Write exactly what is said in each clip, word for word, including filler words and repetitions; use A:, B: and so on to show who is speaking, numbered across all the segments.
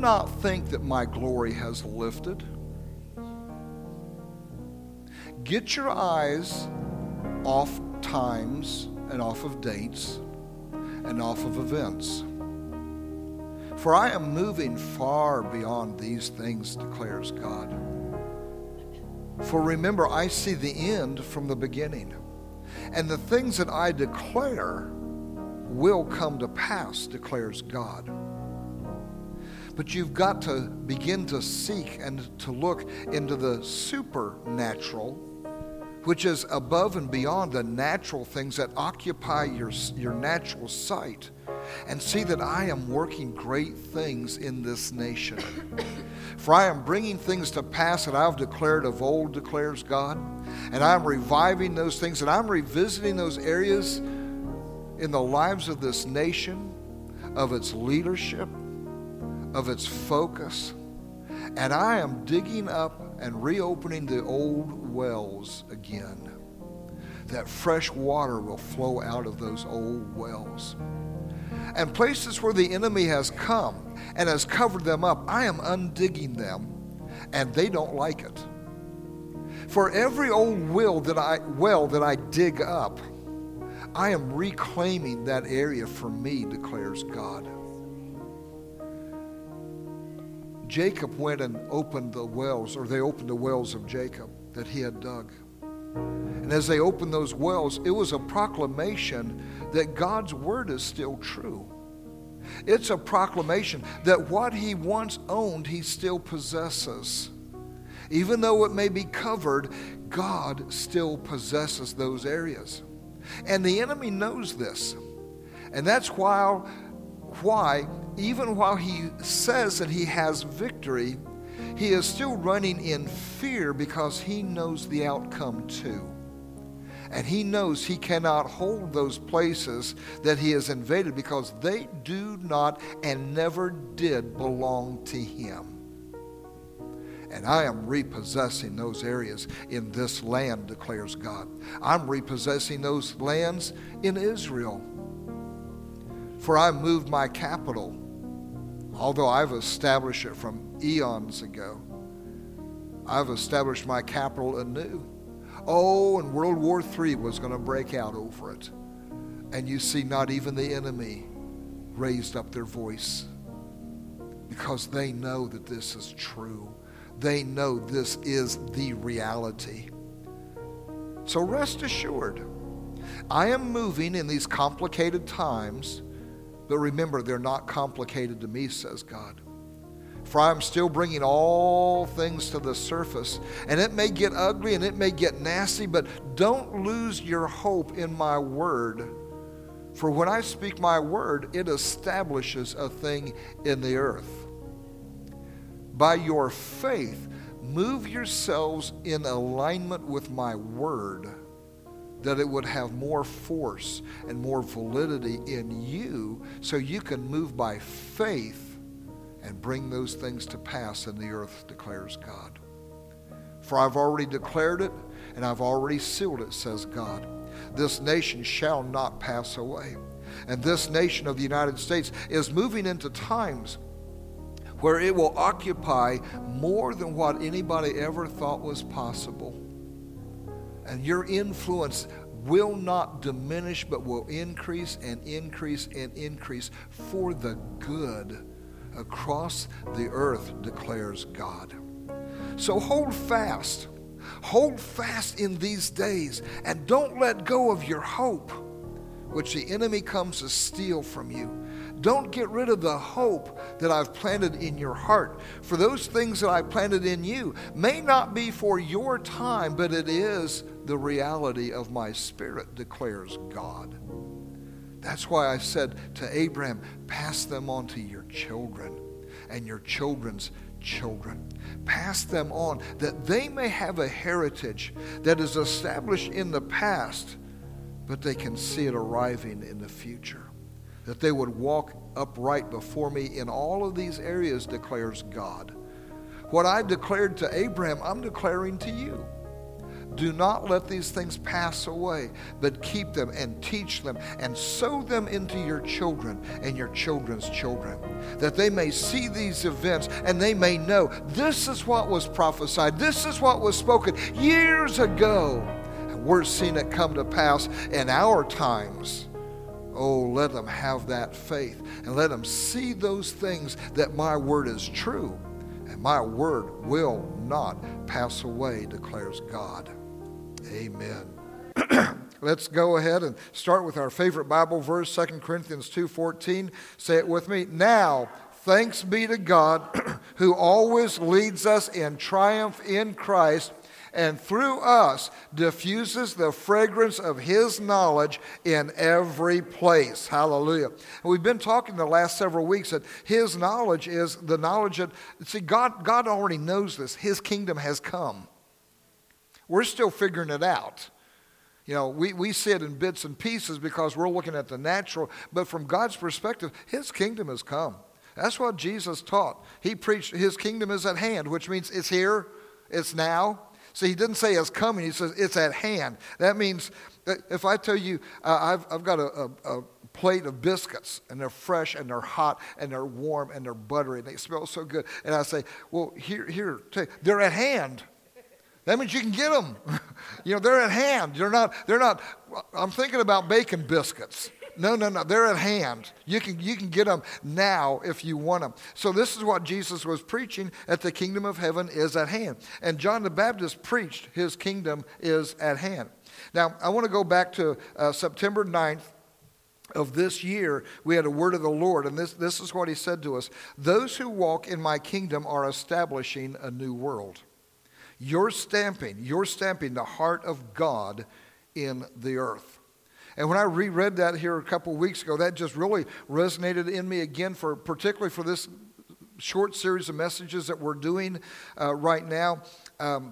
A: not think that my glory has lifted. Get your eyes off times and off of dates and off of events. For I am moving far beyond these things, declares God. For remember, I see the end from the beginning, and the things that I declare will come to pass, declares God. But you've got to begin to seek and to look into the supernatural, which is above and beyond the natural things that occupy your, your natural sight, and see that I am working great things in this nation. For I am bringing things to pass that I've declared of old, declares God, and I'm reviving those things, and I'm revisiting those areas in the lives of this nation, of its leadership, of its focus, and I am digging up and reopening the old wells again, that fresh water will flow out of those old wells. And places where the enemy has come and has covered them up, I am undigging them, and they don't like it. For every old well that I, well that I dig up, I am reclaiming that area for me, declares God. Jacob went and opened the wells, or they opened the wells of Jacob that he had dug. And as they opened those wells, it was a proclamation that God's word is still true. It's a proclamation that what he once owned, he still possesses. Even though it may be covered, God still possesses those areas. And the enemy knows this. And that's why, why even while he says that he has victory, he is still running in fear because he knows the outcome too. And he knows he cannot hold those places that he has invaded because they do not and never did belong to him. And I am repossessing those areas in this land, declares God. I'm repossessing those lands in Israel. For I moved my capital, although I've established it from eons ago. I've established my capital anew. Oh, and World War Three was going to break out over it. And you see, not even the enemy raised up their voice because they know that this is true. They know this is the reality. So rest assured, I am moving in these complicated times, but remember, they're not complicated to me, says God. For I am still bringing all things to the surface, and it may get ugly and it may get nasty, but don't lose your hope in my word. For when I speak my word, it establishes a thing in the earth. By your faith, move yourselves in alignment with my word, that it would have more force and more validity in you, so you can move by faith and bring those things to pass in the earth, declares God. For I've already declared it, and I've already sealed it, says God. This nation shall not pass away. And this nation of the United States is moving into times where it will occupy more than what anybody ever thought was possible. And your influence will not diminish, but will increase and increase and increase for the good across the earth, declares God. So hold fast. Hold fast in these days, and don't let go of your hope, which the enemy comes to steal from you. Don't get rid of the hope that I've planted in your heart. For those things that I planted in you may not be for your time, but it is the reality of my spirit, declares God. That's why I said to Abraham, pass them on to your children and your children's children. Pass them on that they may have a heritage that is established in the past, but they can see it arriving in the future. That they would walk upright before me in all of these areas, declares God. What I declared to Abraham, I'm declaring to you. Do not let these things pass away, but keep them and teach them and sow them into your children and your children's children, that they may see these events and they may know this is what was prophesied, this is what was spoken years ago. And we're seeing it come to pass in our times. Oh, let them have that faith and let them see those things, that my word is true and my word will not pass away, declares God. Amen. Let's go ahead and start with our favorite Bible verse, Second Corinthians two fourteen. Say it with me. Now, thanks be to God who always leads us in triumph in Christ, and through us diffuses the fragrance of his knowledge in every place. Hallelujah. And we've been talking the last several weeks that his knowledge is the knowledge that, see, God, God already knows this. His kingdom has come. We're still figuring it out. You know, we, we see it in bits and pieces because we're looking at the natural, but from God's perspective, his kingdom has come. That's what Jesus taught. He preached his kingdom is at hand, which means it's here, it's now. So he didn't say it's coming, he says it's at hand. That means that if I tell you, uh, I've, I've got a, a, a plate of biscuits, and they're fresh, and they're hot, and they're warm, and they're buttery, and they smell so good, and I say, well, here, here, they're at hand. That means you can get them. You know, they're at hand. They're not, they're not, I'm thinking about bacon biscuits. No, no, no, they're at hand. You can, you can get them now if you want them. So this is what Jesus was preaching, that the kingdom of heaven is at hand. And John the Baptist preached his kingdom is at hand. Now, I want to go back to uh, September ninth of this year. We had a word of the Lord, and this, this is what he said to us. Those who walk in my kingdom are establishing a new world. You're stamping, you're stamping the heart of God in the earth. And when I reread that here a couple of weeks ago, that just really resonated in me again, for particularly for this short series of messages that we're doing uh, right now. Um,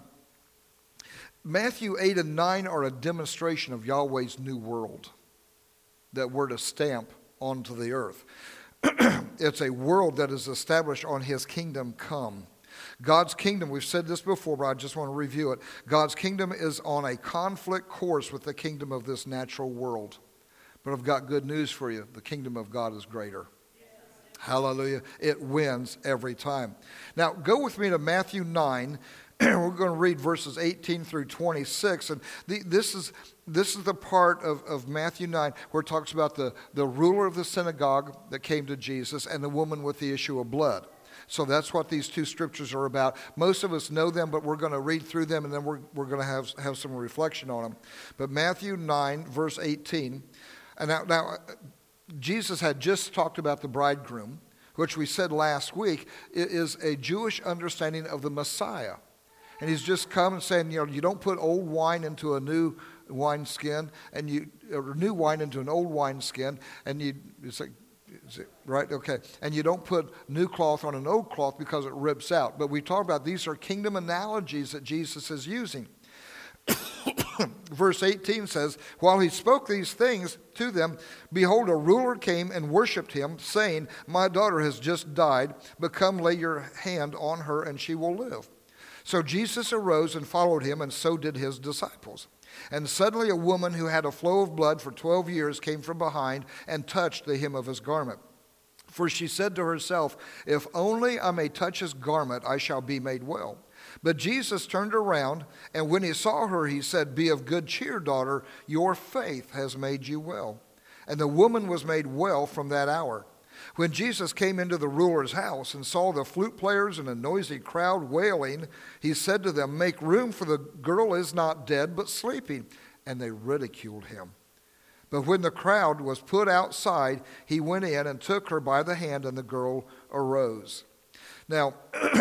A: Matthew eight and nine are a demonstration of Yahweh's new world that we're to stamp onto the earth. It's a world that is established on his kingdom come. God's kingdom, we've said this before, but I just want to review it. God's kingdom is on a conflict course with the kingdom of this natural world. But I've got good news for you. The kingdom of God is greater. Yes. Hallelujah. It wins every time. Now, go with me to Matthew nine. We're going to read verses eighteen through twenty-six. And the, this is this is the part of, of Matthew nine where it talks about the, the ruler of the synagogue that came to Jesus and the woman with the issue of blood. So that's what these two scriptures are about. Most of us know them, but we're going to read through them, and then we're, we're going to have, have some reflection on them. But Matthew nine, verse eighteen. And now, now, Jesus had just talked about the bridegroom, which we said last week is a Jewish understanding of the Messiah. And he's just come and saying, you know, you don't put old wine into a new wineskin, and you or new wine into an old wineskin, and you it's like, is it right? Okay. And you don't put new cloth on an old cloth because it rips out. But we talk about these are kingdom analogies that Jesus is using. Verse eighteen says, while he spoke these things to them, behold, a ruler came and worshipped him, saying, my daughter has just died, but come lay your hand on her and she will live. So Jesus arose and followed him, and so did his disciples. And suddenly a woman who had a flow of blood for twelve years came from behind and touched the hem of his garment. For she said to herself, if only I may touch his garment, I shall be made well. But Jesus turned around, and when he saw her, he said, be of good cheer, daughter, your faith has made you well. And the woman was made well from that hour. When Jesus came into the ruler's house and saw the flute players and a noisy crowd wailing, he said to them, make room, for the girl is not dead, but sleeping. And they ridiculed him. But when the crowd was put outside, he went in and took her by the hand, and the girl arose. Now,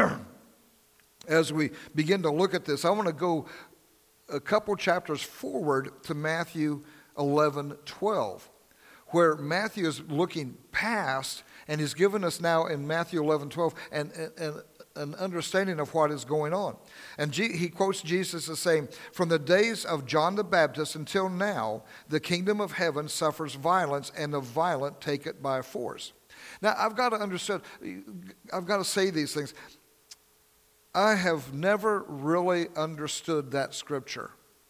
A: as we begin to look at this, I want to go a couple chapters forward to Matthew eleven twelve. Where Matthew is looking past, and he's given us now in Matthew eleven twelve an, an, an understanding of what is going on. And G, he quotes Jesus as saying, from the days of John the Baptist until now, the kingdom of heaven suffers violence, and the violent take it by force. Now, I've got to understand, I've got to say these things. I have never really understood that scripture.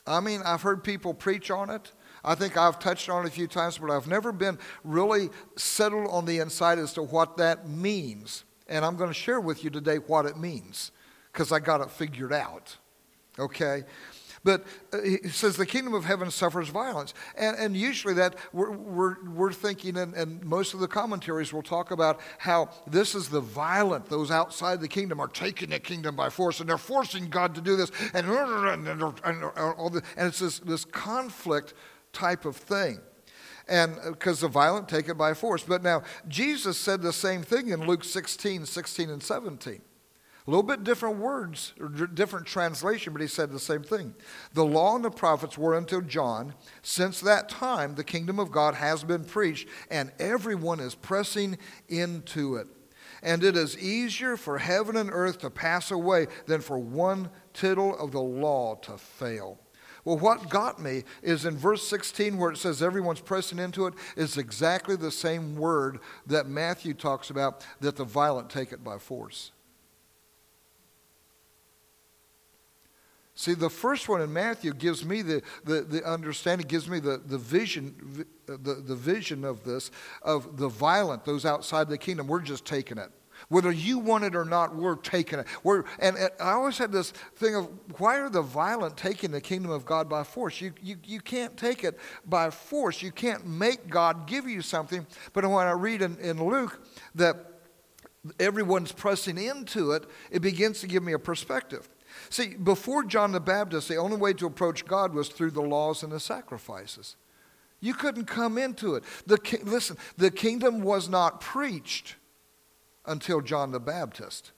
A: I mean, I've heard people preach on it. I think I've touched on it a few times, but I've never been really settled on the inside as to what that means. And I'm going to share with you today what it means, because I got it figured out. Okay? But uh, he says the kingdom of heaven suffers violence. And, and usually that we're, we're, we're thinking, and, and most of the commentaries will talk about how this is the violent. Those outside the kingdom are taking the kingdom by force, and they're forcing God to do this. And, and, and, and, all the, and it's this, this conflict type of thing. And because the violent take it by force. But now, Jesus said the same thing in Luke sixteen, sixteen and seventeen. A little bit different words, or different translation, but he said the same thing. The law and the prophets were until John. Since that time, the kingdom of God has been preached, and everyone is pressing into it. And it is easier for heaven and earth to pass away than for one tittle of the law to fail. Well, what got me is in verse sixteen where it says everyone's pressing into it is exactly the same word that Matthew talks about, that the violent take it by force. See, the first one in Matthew gives me the, the, the understanding, gives me the, the vision the, the vision of this, of the violent, those outside the kingdom. We're just taking it. Whether you want it or not, we're taking it. We're, and, and I always had this thing of, why are the violent taking the kingdom of God by force? You, you, you can't take it by force. You can't make God give you something. But when I read in, in Luke that everyone's pressing into it, it begins to give me a perspective. See, before John the Baptist, the only way to approach God was through the laws and the sacrifices. You couldn't come into it. The, listen, the kingdom was not preached until John the Baptist.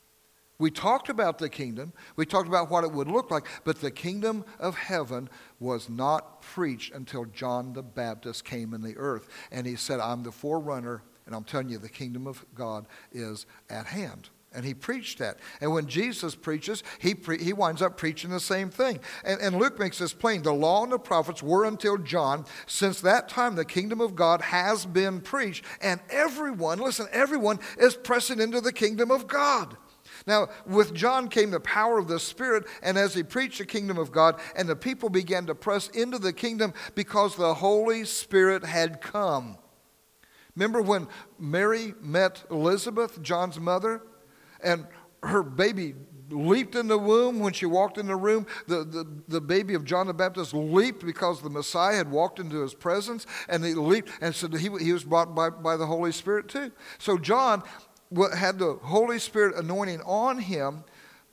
A: We talked about the kingdom. We talked about what it would look like. But the kingdom of heaven was not preached until John the Baptist came in the earth. And he said, I'm the forerunner, and I'm telling you, the kingdom of God is at hand. And he preached that. And when Jesus preaches, he pre- he winds up preaching the same thing. And, and Luke makes this plain. The law and the prophets were until John. Since that time, the kingdom of God has been preached. And everyone, listen, everyone is pressing into the kingdom of God. Now, with John came the power of the Spirit, and as he preached the kingdom of God, and the people began to press into the kingdom because the Holy Spirit had come. Remember when Mary met Elizabeth, John's mother? And her baby leaped in the womb when she walked in the room. The, the, the baby of John the Baptist leaped because the Messiah had walked into his presence. And he leaped, and so he, he was brought by, by the Holy Spirit too. So John had the Holy Spirit anointing on him.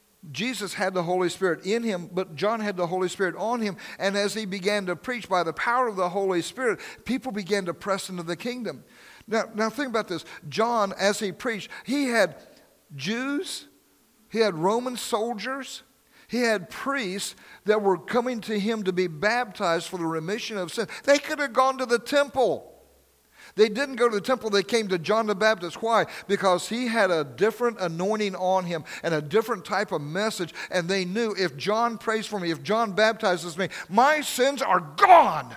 A: Jesus had the Holy Spirit in him, but John had the Holy Spirit on him. And as he began to preach by the power of the Holy Spirit, people began to press into the kingdom. Now, now think about this. John, as he preached, he had Jews, he had Roman soldiers, he had priests that were coming to him to be baptized for the remission of sin. They could have gone to the temple. They didn't go to the temple, they came to John the Baptist. Why? Because he had a different anointing on him and a different type of message. And they knew, if John prays for me, if John baptizes me, my sins are gone.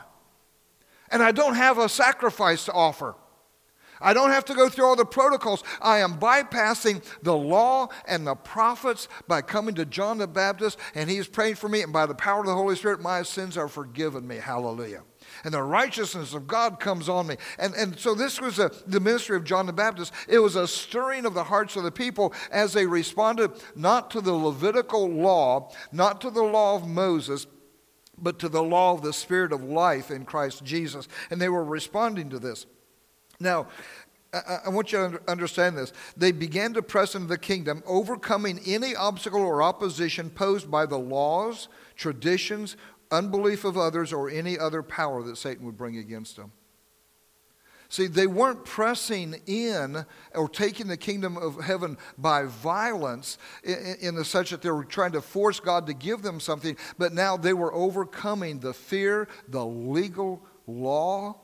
A: And I don't have a sacrifice to offer. I don't have to go through all the protocols. I am bypassing the law and the prophets by coming to John the Baptist, and he's praying for me, and by the power of the Holy Spirit, my sins are forgiven me. Hallelujah. And the righteousness of God comes on me. And, and so this was a, the ministry of John the Baptist. It was a stirring of the hearts of the people as they responded not to the Levitical law, not to the law of Moses, but to the law of the Spirit of life in Christ Jesus. And they were responding to this. Now, I, I want you to understand this. They began to press into the kingdom, overcoming any obstacle or opposition posed by the laws, traditions, unbelief of others, or any other power that Satan would bring against them. See, they weren't pressing in or taking the kingdom of heaven by violence in, in the such that they were trying to force God to give them something, but now they were overcoming the fear, the legal law,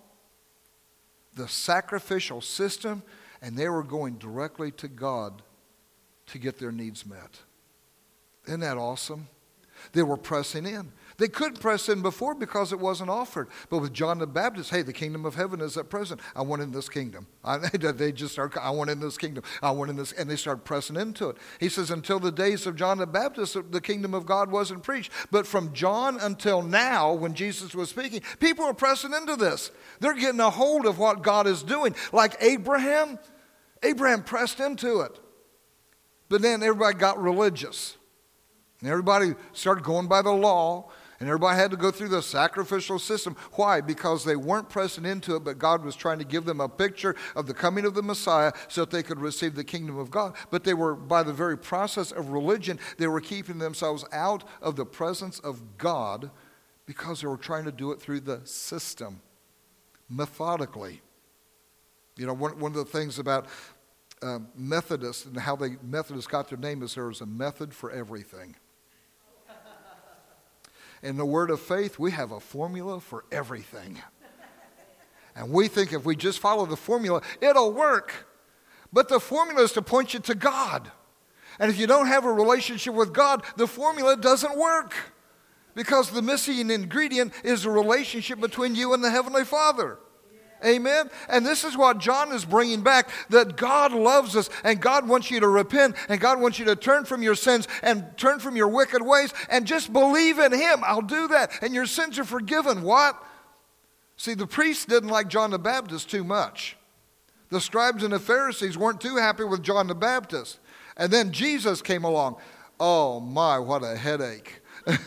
A: the sacrificial system, and they were going directly to God to get their needs met. Isn't that awesome? They were pressing in. They couldn't press in before because it wasn't offered. But with John the Baptist, hey, the kingdom of heaven is at present. I want in this kingdom. I, they just start, I want in this kingdom. I want in this, and they start pressing into it. He says, until the days of John the Baptist, the kingdom of God wasn't preached. But from John until now, when Jesus was speaking, people are pressing into this. They're getting a hold of what God is doing. Like Abraham, Abraham pressed into it. But then everybody got religious. And everybody started going by the law. And everybody had to go through the sacrificial system. Why? Because they weren't pressing into it, but God was trying to give them a picture of the coming of the Messiah so that they could receive the kingdom of God. But they were, by the very process of religion, they were keeping themselves out of the presence of God because they were trying to do it through the system, methodically. You know, one, one of the things about uh, Methodists and how they Methodists got their name is there was a method for everything. In the word of faith, we have a formula for everything. And we think if we just follow the formula, it'll work. But the formula is to point you to God. And if you don't have a relationship with God, the formula doesn't work. Because the missing ingredient is a relationship between you and the Heavenly Father. Amen? And this is what John is bringing back, that God loves us and God wants you to repent and God wants you to turn from your sins and turn from your wicked ways and just believe in Him. I'll do that and your sins are forgiven. What? See, the priests didn't like John the Baptist too much. The scribes and the Pharisees weren't too happy with John the Baptist. And then Jesus came along. Oh my, what a headache.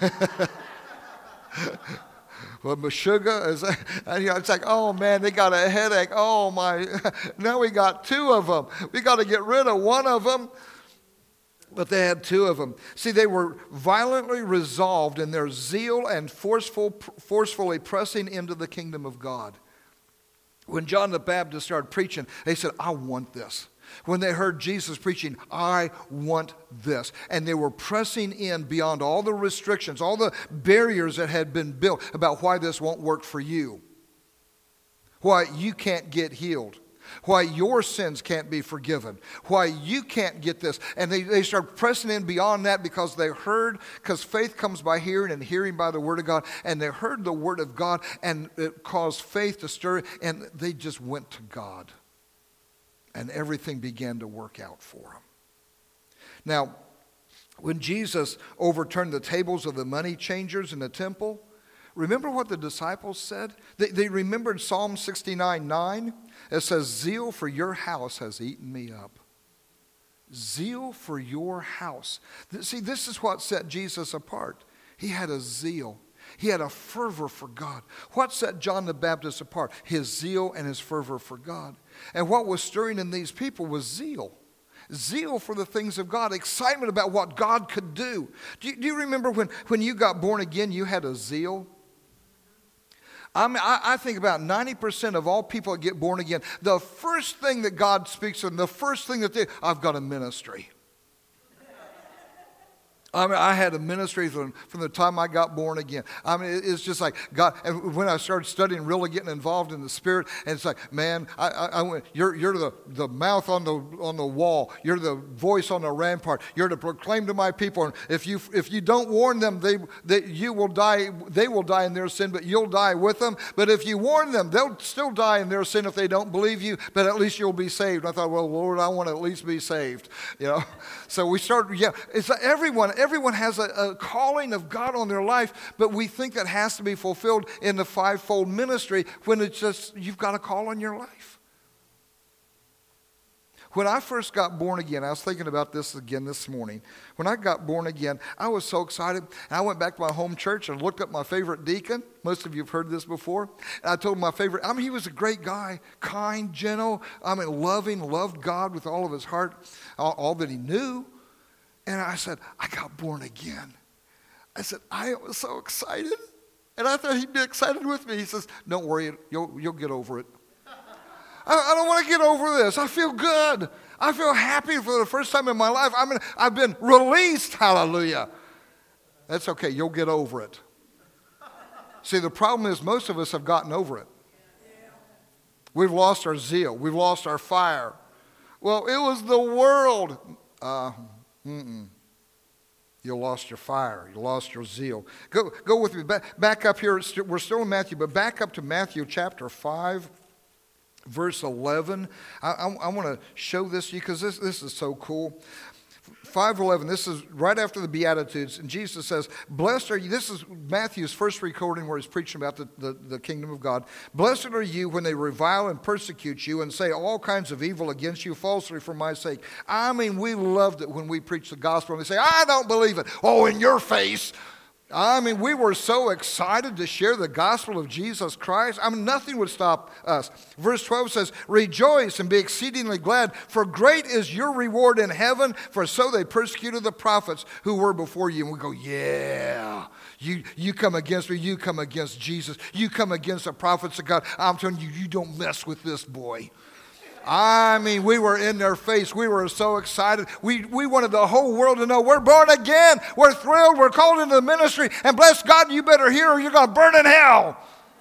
A: Well, Meshuggah is, and, you know, it's like, oh man, they got a headache. Oh my, now we got two of them. We got to get rid of one of them. But they had two of them. See, they were violently resolved in their zeal and forceful, forcefully pressing into the kingdom of God. When John the Baptist started preaching, they said, I want this. When they heard Jesus preaching, I want this. And they were pressing in beyond all the restrictions, all the barriers that had been built about why this won't work for you. Why you can't get healed. Why your sins can't be forgiven. Why you can't get this. And they, they start pressing in beyond that because they heard, because faith comes by hearing and hearing by the Word of God. And they heard the Word of God and it caused faith to stir. And they just went to God. And everything began to work out for them. Now, when Jesus overturned the tables of the money changers in the temple, remember what the disciples said? They, they remembered Psalm sixty-nine nine. It says, zeal for your house has eaten me up. Zeal for your house. See, this is what set Jesus apart. He had a zeal. He had a fervor for God. What set John the Baptist apart? His zeal and his fervor for God. And what was stirring in these people was zeal. Zeal for the things of God. Excitement about what God could do. Do you, do you remember when, when you got born again, you had a zeal? I mean, I, I think about ninety percent of all people that get born again, the first thing that God speaks to them, the first thing that they, I've got a ministry. I mean, I had a ministry from, from the time I got born again. I mean, it's just like God. And when I started studying, really getting involved in the Spirit, and it's like, man, I, I, I went. You're, you're the, the mouth on the on the wall. You're the voice on the rampart. You're to proclaim to my people. And if you if you don't warn them, they they you will die. They will die in their sin, but you'll die with them. But if you warn them, they'll still die in their sin if they don't believe you. But at least you'll be saved. And I thought, well, Lord, I want to at least be saved. You know. So we started. Yeah, it's like everyone. Everyone has a, a calling of God on their life, but we think that has to be fulfilled in the fivefold ministry when it's just, you've got a call on your life. When I first got born again, I was thinking about this again this morning. When I got born again, I was so excited. And I went back to my home church and looked up my favorite deacon. Most of you have heard this before. And I told him my favorite, I mean, he was a great guy, kind, gentle, I mean, loving, loved God with all of his heart, all, all that he knew. And I said, I got born again. I said, I was so excited. And I thought he'd be excited with me. He says, don't worry, you'll, you'll get over it. I, I don't want to get over this. I feel good. I feel happy for the first time in my life. I mean, I've been released, hallelujah. That's okay, you'll get over it. See, the problem is most of us have gotten over it. We've lost our zeal. We've lost our fire. Well, it was the world. Uh, Mm-mm. You lost your fire. You lost your zeal. Go, go with me. Back, back up here. We're still in Matthew, but back up to Matthew chapter five, verse eleven. I, I, I want to show this to you because this, this is so cool. five eleven, this is right after the Beatitudes, and Jesus says, blessed are you, this is Matthew's first recording where he's preaching about the, the, the kingdom of God. Blessed are you when they revile and persecute you and say all kinds of evil against you falsely for my sake. I mean, we loved it when we preach the gospel and they say, I don't believe it. Oh, in your face. I mean, we were so excited to share the gospel of Jesus Christ. I mean, nothing would stop us. Verse twelve says, rejoice and be exceedingly glad, for great is your reward in heaven, for so they persecuted the prophets who were before you. And we go, yeah, you, you come against me, you come against Jesus, you come against the prophets of God. I'm telling you, you don't mess with this boy. I mean, we were in their face. We were so excited. We, we wanted the whole world to know we're born again. We're thrilled. We're called into the ministry. And bless God, you better hear or you're going to burn in hell.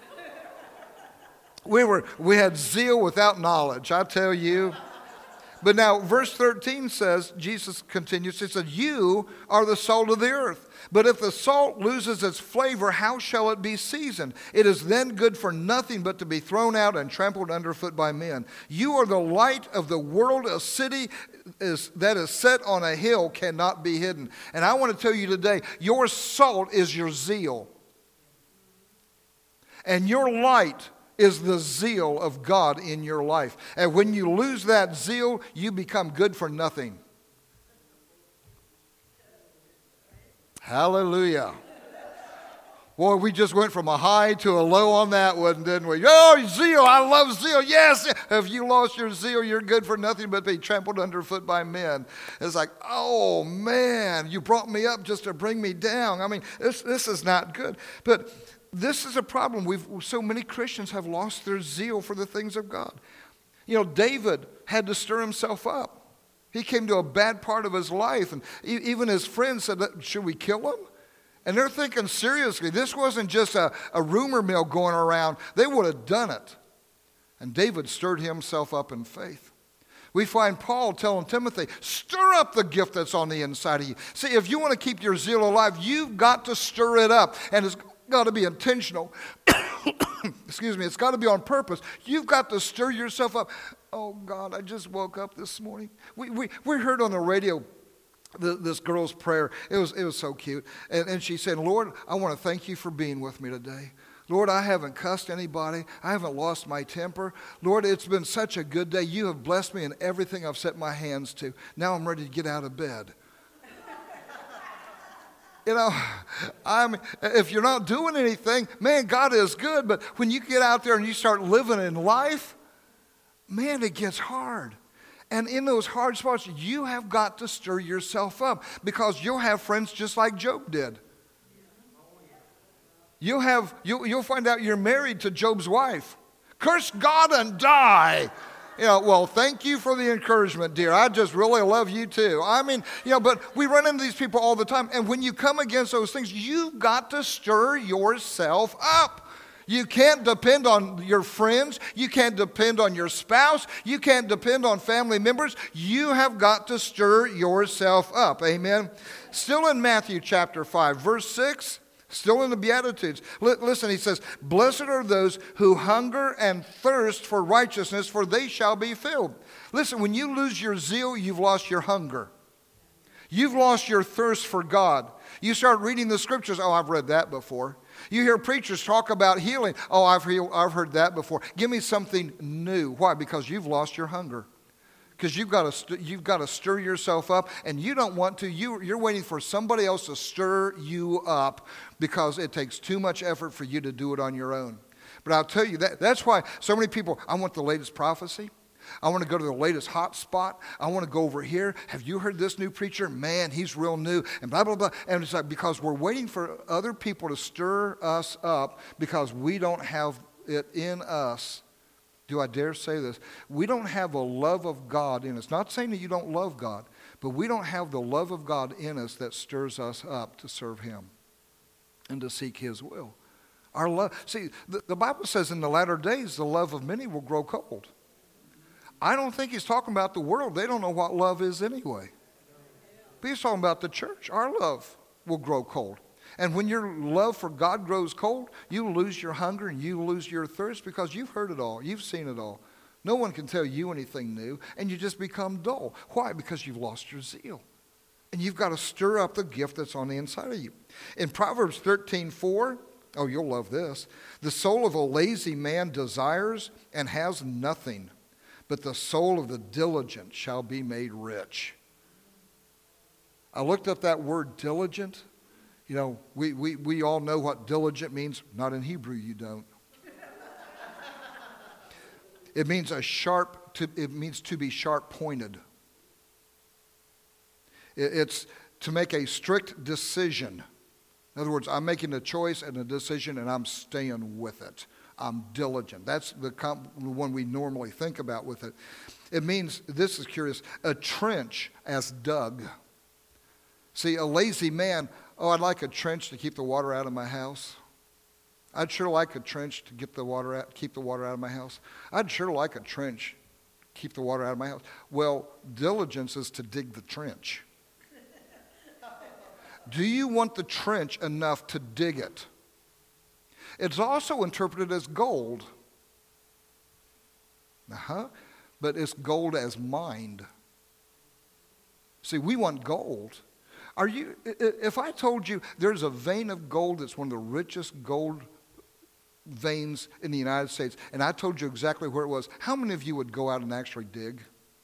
A: We were, we had zeal without knowledge, I tell you. But now, verse thirteen says, Jesus continues, he said, you are the salt of the earth. But if the salt loses its flavor, how shall it be seasoned? It is then good for nothing but to be thrown out and trampled underfoot by men. You are the light of the world. A city is, that is set on a hill cannot be hidden. And I want to tell you today, your salt is your zeal. And your light is the zeal of God in your life. And when you lose that zeal, you become good for nothing. Hallelujah. Boy, we just went from a high to a low on that one, didn't we? Oh, zeal, I love zeal. Yes, if you lost your zeal, you're good for nothing but be trampled underfoot by men. It's like, oh, man, you brought me up just to bring me down. I mean, this, this is not good. But this is a problem. We've so many Christians have lost their zeal for the things of God. You know, David had to stir himself up. He came to a bad part of his life, and even his friends said, should we kill him? And they're thinking seriously. This wasn't just a, a rumor mill going around. They would have done it. And David stirred himself up in faith. We find Paul telling Timothy, stir up the gift that's on the inside of you. See, if you want to keep your zeal alive, you've got to stir it up. And it's got to be intentional. Excuse me, it's got to be on purpose. You've got to stir yourself up. Oh, God, I just woke up this morning. We we, we heard on the radio the, this girl's prayer. It was it was so cute. And, and she said, Lord, I want to thank you for being with me today. Lord, I haven't cussed anybody. I haven't lost my temper. Lord, it's been such a good day. You have blessed me in everything I've set my hands to. Now I'm ready to get out of bed. You know, I mean, if you're not doing anything, man, God is good. But when you get out there and you start living in life, man, it gets hard. And in those hard spots, you have got to stir yourself up because you'll have friends just like Job did. You'll have, you'll, you'll find out you're married to Job's wife. Curse God and die. You know, well, thank you for the encouragement, dear. I just really love you too. I mean, you know, but we run into these people all the time. And when you come against those things, you've got to stir yourself up. You can't depend on your friends. You can't depend on your spouse. You can't depend on family members. You have got to stir yourself up. Amen. Still in Matthew chapter five, verse six. Still in the Beatitudes. L- listen, he says, blessed are those who hunger and thirst for righteousness, for they shall be filled. Listen, when you lose your zeal, you've lost your hunger. You've lost your thirst for God. You start reading the scriptures. Oh, I've read that before. You hear preachers talk about healing. Oh, I've, he- I've heard that before. Give me something new. Why? Because you've lost your hunger. Because you've got to st- you've got to stir yourself up, and you don't want to. You, you're waiting for somebody else to stir you up because it takes too much effort for you to do it on your own. But I'll tell you, that that's why so many people, I want the latest prophecy. I want to go to the latest hot spot. I want to go over here. Have you heard this new preacher? Man, he's real new, and blah, blah, blah. And it's like because we're waiting for other people to stir us up because we don't have it in us. Do I dare say this? We don't have a love of God in us. Not saying that you don't love God, but we don't have the love of God in us that stirs us up to serve Him and to seek His will. Our love. See, the, the Bible says in the latter days, the love of many will grow cold. I don't think He's talking about the world. They don't know what love is anyway. But he's talking about the church. Our love will grow cold. And when your love for God grows cold, you lose your hunger and you lose your thirst because you've heard it all. You've seen it all. No one can tell you anything new, and you just become dull. Why? Because you've lost your zeal. And you've got to stir up the gift that's on the inside of you. In Proverbs thirteen four, oh, you'll love this. The soul of a lazy man desires and has nothing, but the soul of the diligent shall be made rich. I looked up that word diligent. You know, we, we, we all know what diligent means. Not in Hebrew, you don't. It means a sharp, to, it means to be sharp-pointed. It, it's to make a strict decision. In other words, I'm making a choice and a decision, and I'm staying with it. I'm diligent. That's the, comp, the one we normally think about with it. It means, this is curious, a trench as dug. See, a lazy man, oh, I'd like a trench to keep the water out of my house. I'd sure like a trench to get the water out, keep the water out of my house. I'd sure like a trench to keep the water out of my house. Well, diligence is to dig the trench. Do you want the trench enough to dig it? It's also interpreted as gold. Uh-huh. But it's gold as mind. See, we want gold. Are you? If I told you there's a vein of gold that's one of the richest gold veins in the United States, and I told you exactly where it was, how many of you would go out and actually dig?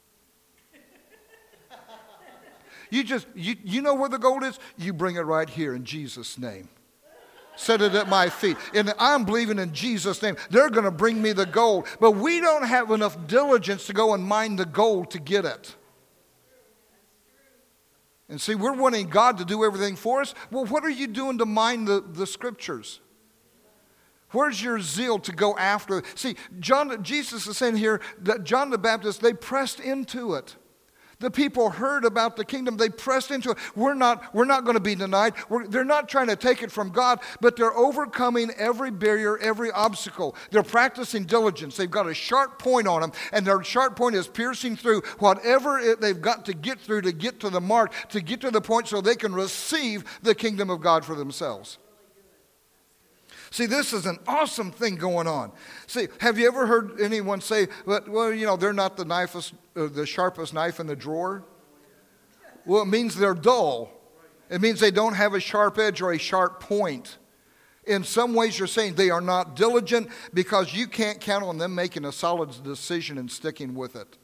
A: You just, you, you know where the gold is? You bring it right here in Jesus' name. Set it at my feet. And I'm believing in Jesus' name. They're going to bring me the gold. But we don't have enough diligence to go and mine the gold to get it. And see, we're wanting God to do everything for us. Well, what are you doing to mine the, the scriptures? Where's your zeal to go after it? See, John, Jesus is saying here that John the Baptist, they pressed into it. The people heard about the kingdom. They pressed into it. We're not, we're not going to be denied. We're, they're not trying to take it from God, but they're overcoming every barrier, every obstacle. They're practicing diligence. They've got a sharp point on them, and their sharp point is piercing through whatever it, they've got to get through to get to the mark, to get to the point so they can receive the kingdom of God for themselves. See, this is an awesome thing going on. See, have you ever heard anyone say, well, you know, they're not the knifest, uh, the sharpest knife in the drawer? Well, it means they're dull. It means they don't have a sharp edge or a sharp point. In some ways, you're saying they are not diligent because you can't count on them making a solid decision and sticking with it.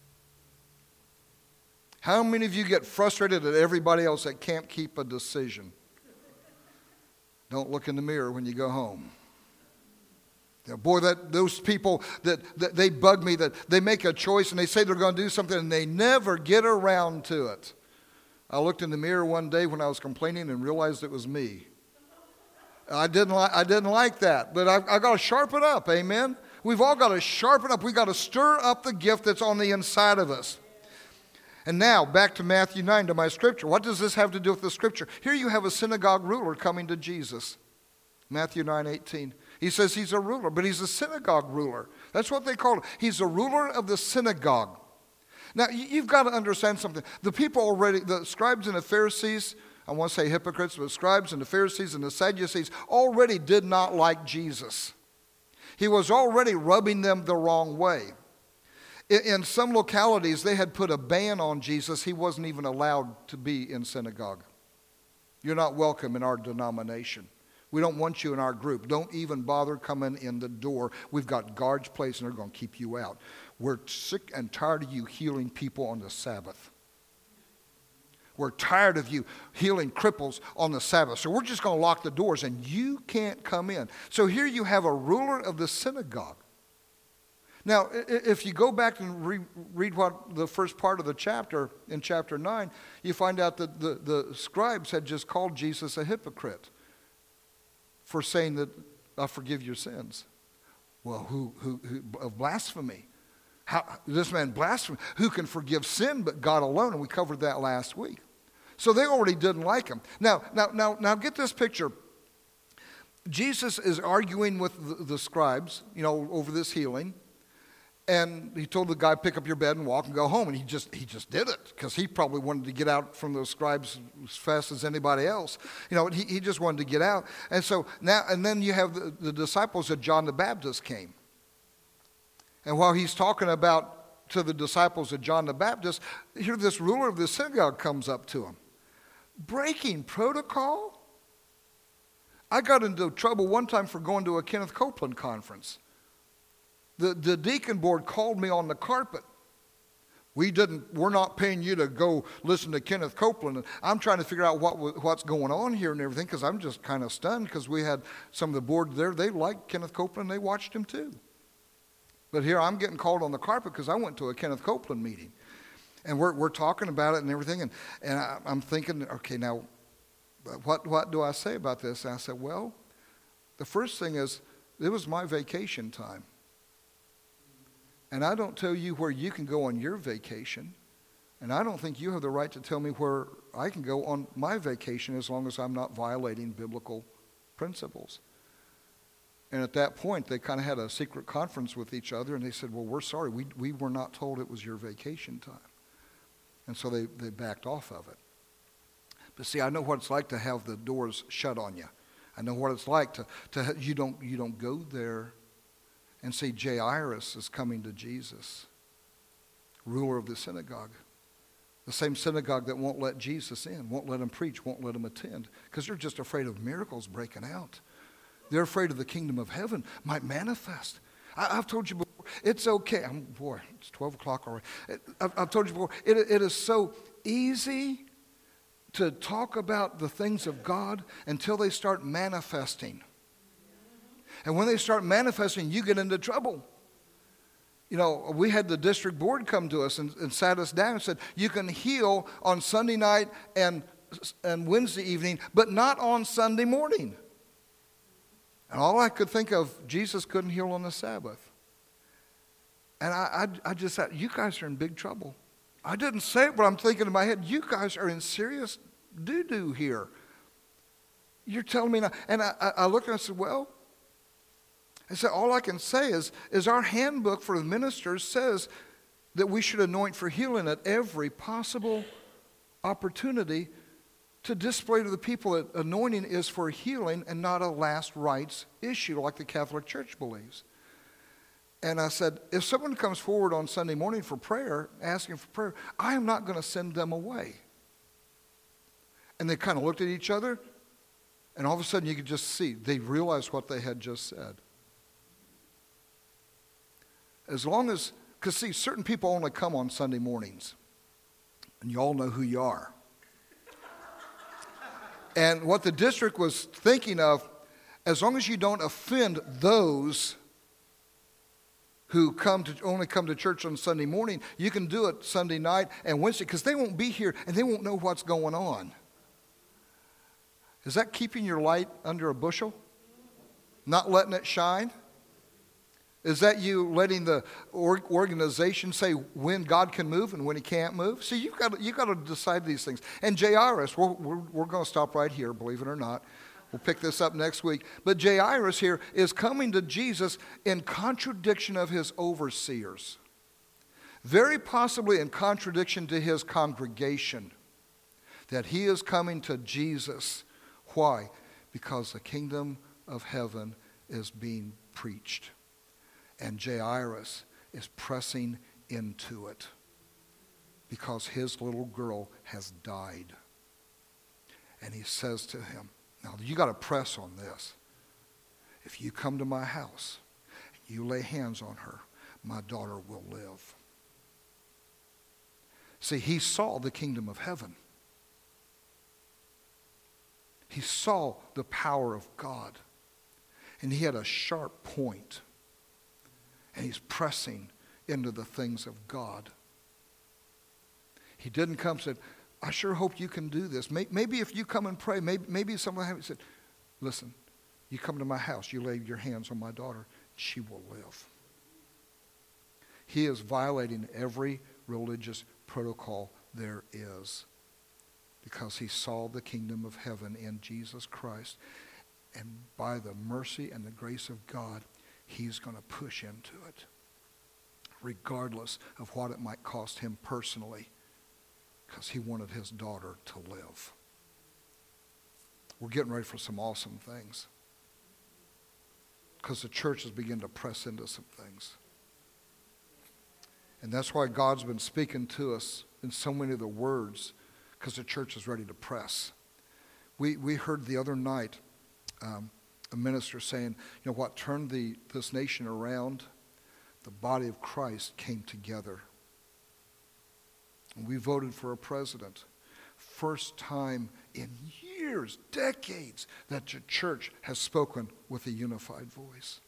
A: How many of you get frustrated at everybody else that can't keep a decision? Don't look in the mirror when you go home. You know, boy, that those people that, that they bug me, that they make a choice and they say they're going to do something and they never get around to it. I looked in the mirror one day when I was complaining and realized it was me. I didn't like I didn't like that, but I, I got to sharpen up. Amen. We've all got to sharpen up. We've got to stir up the gift that's on the inside of us. And now, back to Matthew nine, to my scripture. What does this have to do with the scripture? Here you have a synagogue ruler coming to Jesus. Matthew nine eighteen. He says he's a ruler, but he's a synagogue ruler. That's what they call him. He's a ruler of the synagogue. Now, you've got to understand something. The people already, the scribes and the Pharisees, I want to say hypocrites, but scribes and the Pharisees and the Sadducees already did not like Jesus. He was already rubbing them the wrong way. In some localities, they had put a ban on Jesus. He wasn't even allowed to be in synagogue. You're not welcome in our denomination. We don't want you in our group. Don't even bother coming in the door. We've got guards placed, and they're going to keep you out. We're sick and tired of you healing people on the Sabbath. We're tired of you healing cripples on the Sabbath. So we're just going to lock the doors, and you can't come in. So here you have a ruler of the synagogue. Now, if you go back and re- read what the first part of the chapter, in chapter nine, you find out that the, the scribes had just called Jesus a hypocrite for saying that, I forgive your sins. Well, who, who, who of blasphemy? How, this man blasphemed. Who can forgive sin but God alone? And we covered that last week. So they already didn't like him. Now, now, now, now get this picture. Jesus is arguing with the, the scribes, you know, over this healing. And he told the guy, pick up your bed and walk and go home. And he just he just did it because he probably wanted to get out from those scribes as fast as anybody else. You know, he, he just wanted to get out. And so now, and then you have the, the disciples of John the Baptist came. And while he's talking about to the disciples of John the Baptist, here this ruler of the synagogue comes up to him. Breaking protocol? I got into trouble one time for going to a Kenneth Copeland conference. The, the deacon board called me on the carpet. We didn't, we're not paying you to go listen to Kenneth Copeland. And I'm trying to figure out what what's going on here and everything because I'm just kind of stunned because we had some of the board there. They liked Kenneth Copeland. They watched him too. But here I'm getting called on the carpet because I went to a Kenneth Copeland meeting. And we're we're talking about it and everything. And, and I, I'm thinking, okay, now, what, what do I say about this? And I said, well, the first thing is, it was my vacation time. And I don't tell you where you can go on your vacation. And I don't think you have the right to tell me where I can go on my vacation as long as I'm not violating biblical principles. And at that point, they kind of had a secret conference with each other, and they said, well, we're sorry. We, we were not told it was your vacation time. And so they, they backed off of it. But see, I know what it's like to have the doors shut on you. I know what it's like to, to have, you don't you don't go there. And see, Jairus is coming to Jesus, ruler of the synagogue. The same synagogue that won't let Jesus in, won't let him preach, won't let him attend, because they're just afraid of miracles breaking out. They're afraid of the kingdom of heaven might manifest. I, I've told you before, it's okay. I'm, boy, it's twelve o'clock already. I've, I've told you before, it, it is so easy to talk about the things of God until they start manifesting. And when they start manifesting, you get into trouble. You know, we had the district board come to us and, and sat us down and said, you can heal on Sunday night and, and Wednesday evening, but not on Sunday morning. And all I could think of, Jesus couldn't heal on the Sabbath. And I, I, I just said, you guys are in big trouble. I didn't say it, but I'm thinking in my head, you guys are in serious doo-doo here. You're telling me now. And I, I looked and I said, well, I said, all I can say is, is our handbook for the ministers says that we should anoint for healing at every possible opportunity to display to the people that anointing is for healing and not a last rites issue like the Catholic Church believes. And I said, if someone comes forward on Sunday morning for prayer, asking for prayer, I am not going to send them away. And they kind of looked at each other, and all of a sudden you could just see, they realized what they had just said. As long as, because see, certain people only come on Sunday mornings. And you all know who you are. And what the district was thinking of, as long as you don't offend those who come to only come to church on Sunday morning, you can do it Sunday night and Wednesday, because they won't be here and they won't know what's going on. Is that keeping your light under a bushel? Not letting it shine? Is that you letting the organization say when God can move and when he can't move? See, you've got to, you've got to decide these things. And Jairus, we're, we're, we're going to stop right here, believe it or not. We'll pick this up next week. But Jairus here is coming to Jesus in contradiction of his overseers. Very possibly in contradiction to his congregation. That he is coming to Jesus. Why? Because the kingdom of heaven is being preached. And Jairus is pressing into it because his little girl has died. And he says to him, now you got to press on this. If you come to my house and you lay hands on her, my daughter will live. See, he saw the kingdom of heaven. He saw the power of God. And he had a sharp point. And he's pressing into the things of God. He didn't come and said, I sure hope you can do this. Maybe if you come and pray, maybe, maybe someone said, listen, you come to my house, you lay your hands on my daughter, she will live. He is violating every religious protocol there is because he saw the kingdom of heaven in Jesus Christ. And by the mercy and the grace of God, he's going to push into it. regardless of what it might cost him personally, because he wanted his daughter to live. We're getting ready for some awesome things, because the church is beginning to press into some things. And that's why God's been speaking to us in so many of the words, because the church is ready to press. We we heard the other night um, a minister saying, you know what turned the this nation around? The body of Christ came together. And we voted for a president. First time in years, decades, that the church has spoken with a unified voice.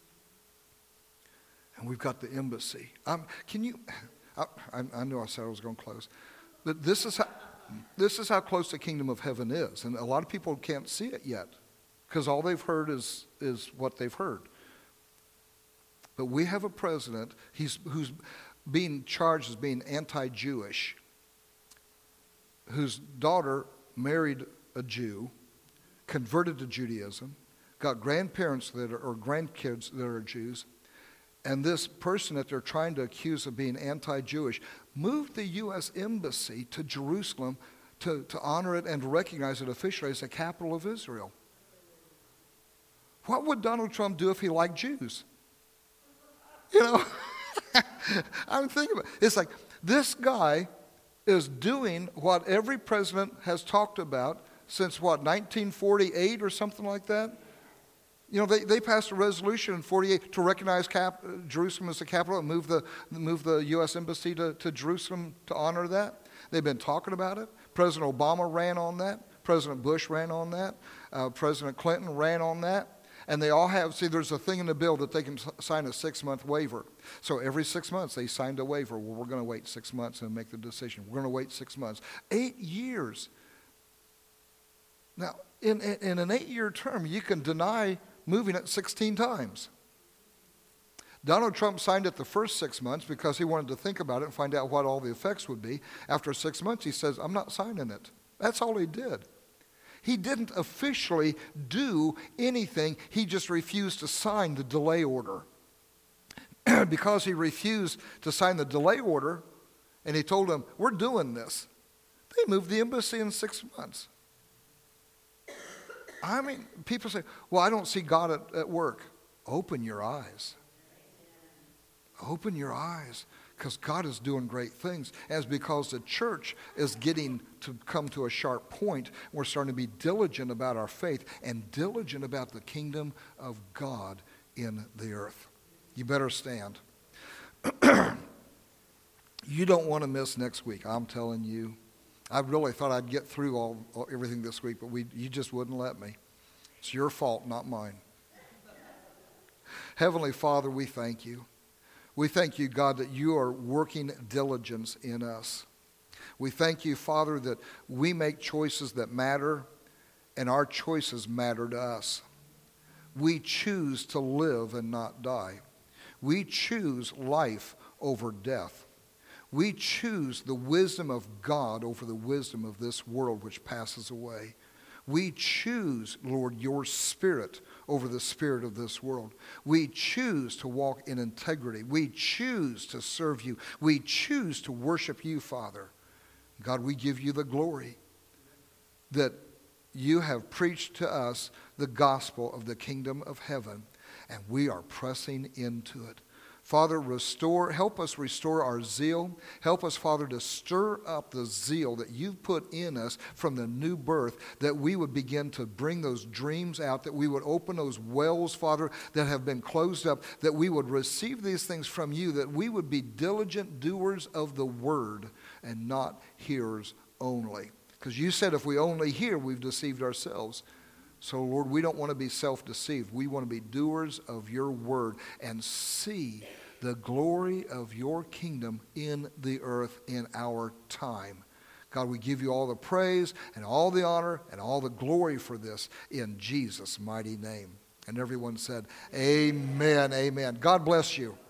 A: And we've got the embassy. Um, can you, I, I knew I said I was going to close. But this is how, this is how close the kingdom of heaven is. And a lot of people can't see it yet, because all they've heard is, is what they've heard. But we have a president he's, who's being charged as being anti-Jewish, whose daughter married a Jew, converted to Judaism, got grandparents that are, or grandkids that are Jews, and this person that they're trying to accuse of being anti-Jewish moved the U S embassy to Jerusalem to, to honor it and to recognize it officially as the capital of Israel. What would Donald Trump do if he liked Jews? You know, I'm thinking about it. It's like this guy is doing what every president has talked about since, what, nineteen forty-eight or something like that? You know, they, they passed a resolution in forty-eight to recognize cap, Jerusalem as the capital and move the, move the U S embassy to, to Jerusalem to honor that. They've been talking about it. President Obama ran on that. President Bush ran on that. Uh, President Clinton ran on that. And they all have, see, there's a thing in the bill that they can sign a six-month waiver. So every six months they signed a waiver. Well, we're going to wait six months and make the decision. We're going to wait six months. Eight years. Now, in, in, in an eight-year term, you can deny moving it sixteen times. Donald Trump signed it the first six months because he wanted to think about it and find out what all the effects would be. After six months, he says, I'm not signing it. That's all he did. He didn't officially do anything. He just refused to sign the delay order. Because he refused to sign the delay order, and he told them, we're doing this, they moved the embassy in six months. I mean, people say, well, I don't see God at, at work. Open your eyes. Open your eyes, because God is doing great things. As because the church is getting to come to a sharp point, we're starting to be diligent about our faith and diligent about the kingdom of God in the earth. You better stand. You don't want to miss next week, I'm telling you. I really thought I'd get through all, all everything this week, but we, you just wouldn't let me. It's your fault, not mine. Heavenly Father, we thank you. We thank you, God, that you are working diligence in us. We thank you, Father, that we make choices that matter, and our choices matter to us. We choose to live and not die. We choose life over death. We choose the wisdom of God over the wisdom of this world which passes away. We choose, Lord, your spirit over the spirit of this world. We choose to walk in integrity. We choose to serve you. We choose to worship you, Father. God, we give you the glory that you have preached to us the gospel of the kingdom of heaven, and we are pressing into it. Father, restore, help us restore our zeal. Help us, Father, to stir up the zeal that you've put in us from the new birth, that we would begin to bring those dreams out, that we would open those wells, Father, that have been closed up, that we would receive these things from you, that we would be diligent doers of the word and not hearers only. Because you said if we only hear, we've deceived ourselves. So, Lord, we don't want to be self-deceived. We want to be doers of your word and see the glory of your kingdom in the earth in our time. God, we give you all the praise and all the honor and all the glory for this in Jesus' mighty name. And everyone said, amen, amen. God bless you.